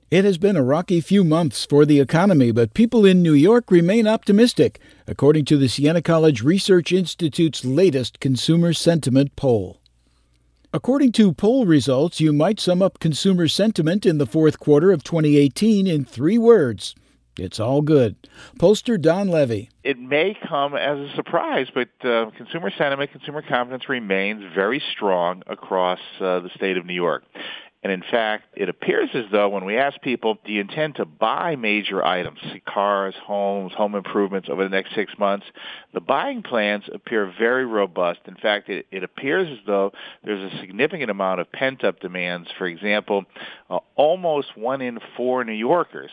It has been a rocky few months for the economy, but people in New York remain optimistic, according to the Siena College Research Institute's latest consumer sentiment poll. According to poll results, you might sum up consumer sentiment in the fourth quarter of 2018 in 3 words. It's all good. Pollster Don Levy. It may come as a surprise, but consumer sentiment, consumer confidence remains very strong across the state of New York. And in fact, it appears as though when we ask people, do you intend to buy major items, cars, homes, home improvements over the next 6 months, the buying plans appear very robust. In fact, it appears as though there's a significant amount of pent-up demands. For example, almost 1 in 4 New Yorkers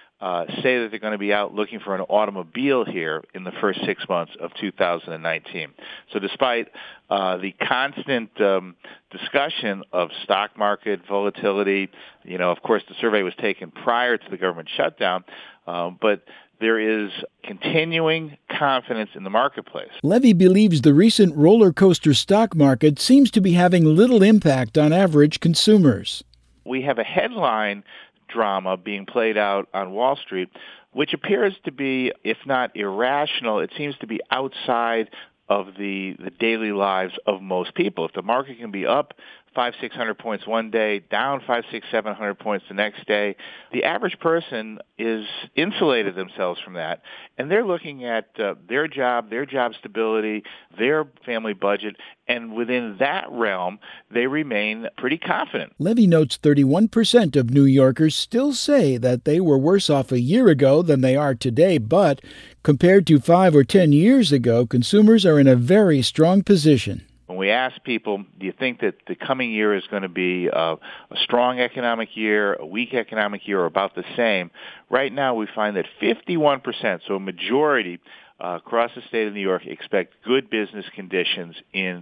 say that they're going to be out looking for an automobile here in the first 6 months of 2019. So despite the constant discussion of stock market volatility, of course, the survey was taken prior to the government shutdown, but there is continuing confidence in the marketplace. Levy believes the recent roller coaster stock market seems to be having little impact on average consumers. We have a headline drama being played out on Wall Street, which appears to be, if not irrational, it seems to be outside of the daily lives of most people. If the market can be up 500-600 points one day, down 500-700 points the next day, the average person is insulated themselves from that, and they're looking at their job stability, their family budget, and within that realm, they remain pretty confident. Levy notes 31% of New Yorkers still say that they were worse off a year ago than they are today, but compared to 5 or 10 years ago, consumers are in a very strong position. When we ask people, do you think that the coming year is going to be a strong economic year, a weak economic year, or about the same? Right now we find that 51%, so a majority across the state of New York, expect good business conditions in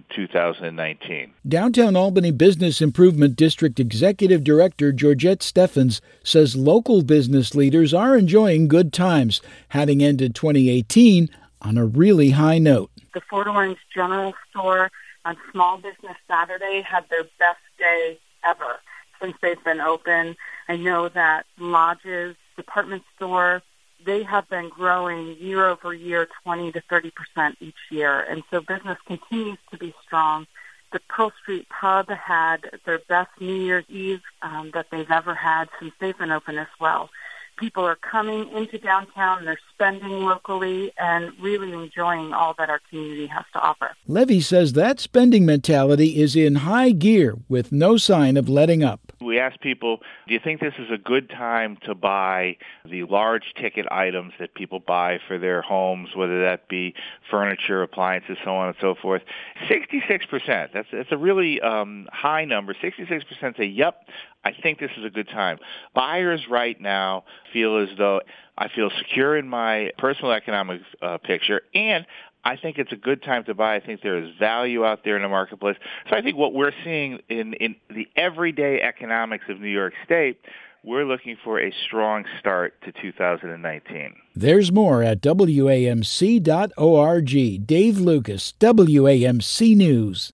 2019. Downtown Albany Business Improvement District Executive Director Georgette Steffens says local business leaders are enjoying good times, having ended 2018 on a really high note. The Fort Orange General Store on Small Business Saturday had their best day ever since they've been open. I know that lodges, department store, they have been growing year over year 20 to 30% each year. And so business continues to be strong. The Pearl Street Pub had their best New Year's Eve that they've ever had since they've been open as well. People are coming into downtown, they're spending locally, and really enjoying all that our community has to offer. Levy says that spending mentality is in high gear with no sign of letting up. We ask people, do you think this is a good time to buy the large ticket items that people buy for their homes, whether that be furniture, appliances, so on and so forth? 66%, that's a really high number. 66% say, yep, I think this is a good time. Buyers right now feel as though I feel secure in my personal economic picture, and I think it's a good time to buy. I think there is value out there in the marketplace. So I think what we're seeing in the everyday economics of New York State, we're looking for a strong start to 2019. There's more at WAMC.org. Dave Lucas, WAMC News.